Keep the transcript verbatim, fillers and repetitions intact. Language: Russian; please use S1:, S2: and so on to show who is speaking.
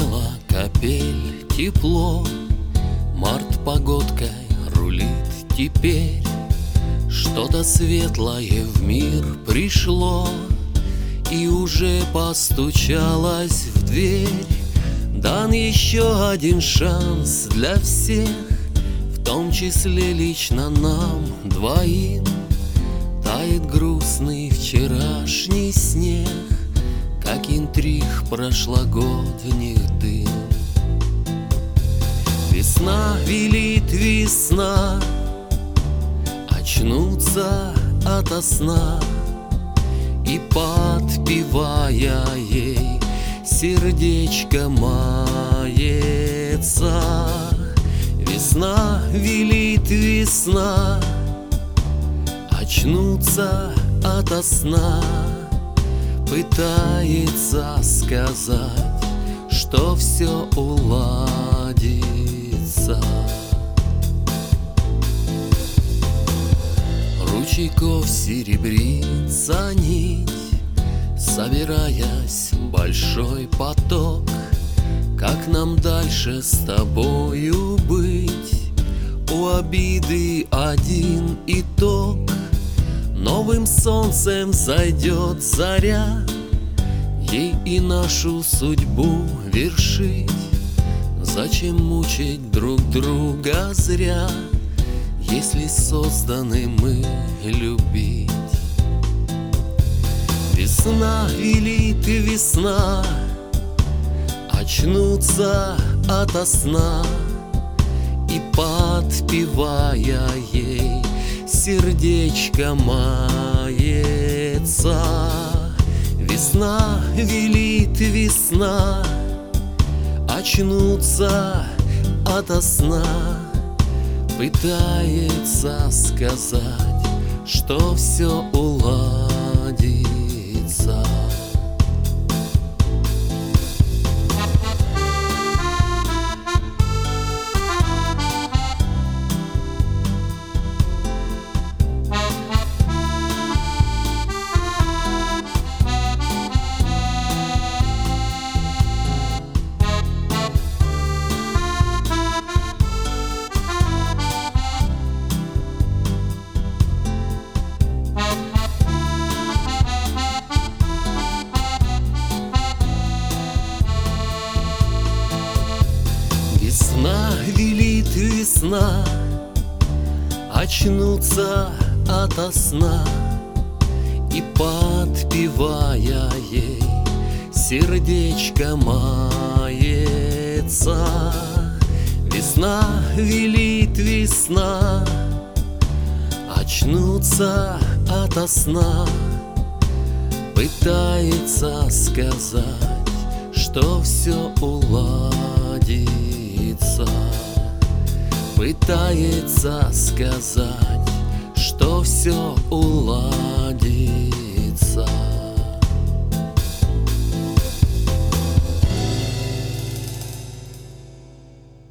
S1: Зазвенела капель, тепло, март погодкой рулит теперь. Что-то светлое в мир пришло и уже постучалось в дверь. Дан еще один шанс для всех, в том числе лично нам двоим. Тает грустный вчерашний снег, как интриг прошлогодних дым. Весна велит, весна, очнуться ото сна, и, подпевая ей, сердечко мается. Весна велит, весна, очнуться ото сна, пытается сказать, что все уладится. Ручейков серебрится нить, собираясь в большой поток. Как нам дальше с тобою быть? У обиды один итог. Новым солнцем зайдет заря, ей и нашу судьбу вершить. Зачем мучить друг друга зря, если созданы мы любить? Весна велит, весна, очнуться ото сна, и, подпевая ей, сердечко мается. Весна велит, весна, очнуться ото сна, пытается сказать, что все уладится. Весна велит, весна, очнуться ото сна, и, подпевая ей, сердечко мается. Весна велит, весна, очнуться ото сна, пытается сказать, что все уладится. Пытается сказать, что все уладится.